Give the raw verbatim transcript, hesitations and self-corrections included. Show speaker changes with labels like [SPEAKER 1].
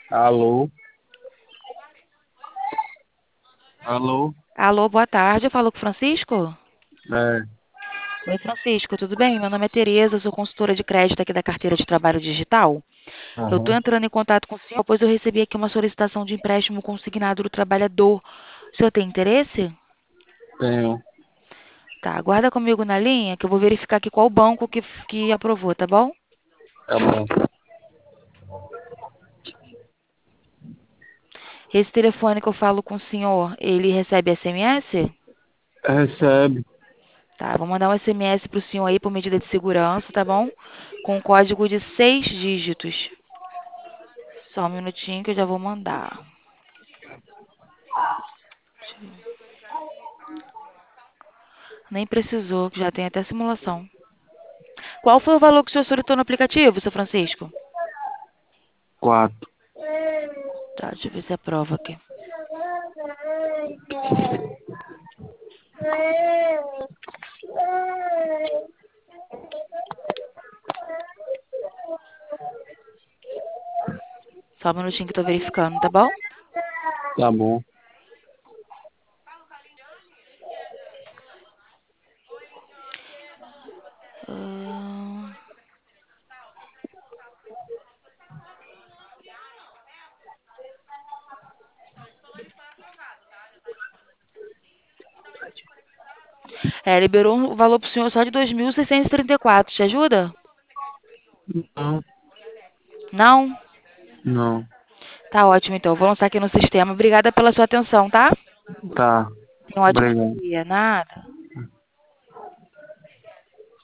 [SPEAKER 1] Alô? Alô?
[SPEAKER 2] Alô, boa tarde. Eu falo com o Francisco?
[SPEAKER 1] É,
[SPEAKER 2] Oi, Francisco, tudo bem? Meu nome é Tereza, sou consultora de crédito aqui da carteira de trabalho digital. Eu estou
[SPEAKER 1] aham,
[SPEAKER 2] entrando em contato com o senhor, pois eu recebi aqui uma solicitação de empréstimo consignado do trabalhador. O senhor tem interesse?
[SPEAKER 1] tenho.
[SPEAKER 2] Tá, aguarda comigo na linha que eu vou verificar aqui qual banco que, que aprovou, tá bom?
[SPEAKER 1] Tá bom.
[SPEAKER 2] Esse telefone que eu falo com o senhor, ele recebe S M S?
[SPEAKER 1] Recebe.
[SPEAKER 2] Tá, vou mandar um S M S para o senhor aí por medida de segurança, tá bom? Com um código de seis dígitos. Só um minutinho que eu já vou mandar. Nem precisou, que já tem até simulação. Qual foi o valor que o senhor solicitou no aplicativo, seu Francisco?
[SPEAKER 1] Quatro.
[SPEAKER 2] Tá, deixa eu ver se aprova aqui. Só um minutinho que eu tô verificando, tá bom?
[SPEAKER 1] Tá bom.
[SPEAKER 2] Ahn, É, liberou um valor pro senhor só de dois mil seiscentos e trinta e quatro. Te ajuda?
[SPEAKER 1] Não,
[SPEAKER 2] Não?
[SPEAKER 1] não.
[SPEAKER 2] Tá ótimo, então. Eu vou lançar aqui no sistema. Obrigada pela sua atenção, tá?
[SPEAKER 1] Tá.
[SPEAKER 2] Tenha um ótimo
[SPEAKER 1] Obrigado.
[SPEAKER 2] dia. Nada.